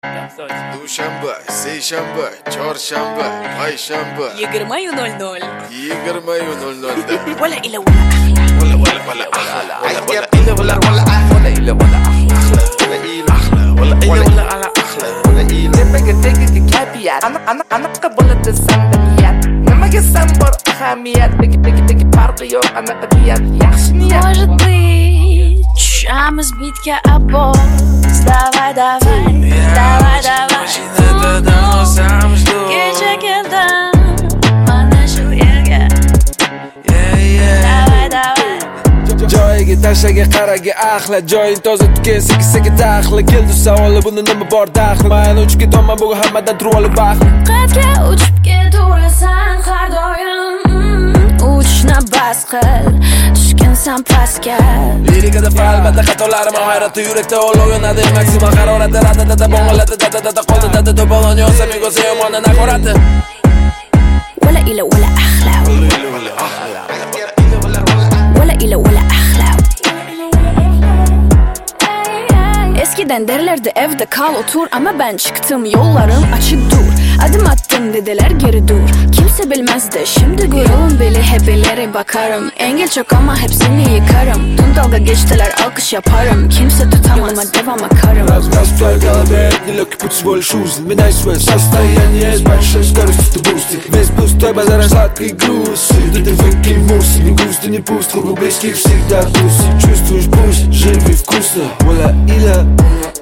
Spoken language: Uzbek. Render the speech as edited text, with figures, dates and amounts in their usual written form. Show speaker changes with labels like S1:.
S1: Dushanba, seshanba, chorshanba, payshanba
S2: 20:00
S1: 20:00
S2: ولا إلى ولا أحلى
S1: ولا إلا ولا
S3: أنا قبلت السندنيات لما يسمبر خاميات بيجي فرق يوم أنا قديات يخشنيات
S4: Может быть, а мы сбитки обоз. Давай, давай, давай, давай. Gece geldim, bana şu yerga. Давай, давай.
S5: Joyiga tashaga qaraga ahla joying toza tuken seki daxli keldi savoli buni nima bor daxli men uchib ketaman bugun hammadan turib olib baxtli
S4: Qatga uchib keturasan har doim. Uchishni bas qil, tushgansan pastga.
S5: Lirikada albatta xatolarim hayratda yurakda olov yonadi maksimal haroratda radada bo'g'iladi dada qoldi dada to'polon yonsa men ko'sa yomondan akorati
S4: ولا إلى ولا أحلى ولا إلى ولا أحلى Eskiden derlerdi evde kal otur ama ben çıktım yollarım açık dur. Adım attım dediler geri dur. Kimse bilmezdi şimdi gururun beli hep ileri bakarım. Engel çok ama hepsini yıkarım. Dün dalga geçtiler alkış yaparım. Kimse tutamaz yoluma devam akarım.
S5: Расплай в голове, нелегкий путь с болью шузен Меняй свое состояние, с большой скоростью ты бустик Весь пустой базар, сладкий груз Да ты выкинь мусор, не густо, не пусто Кругу близких всегда тусит Чувствуешь пульс, живи вкусно Воля иля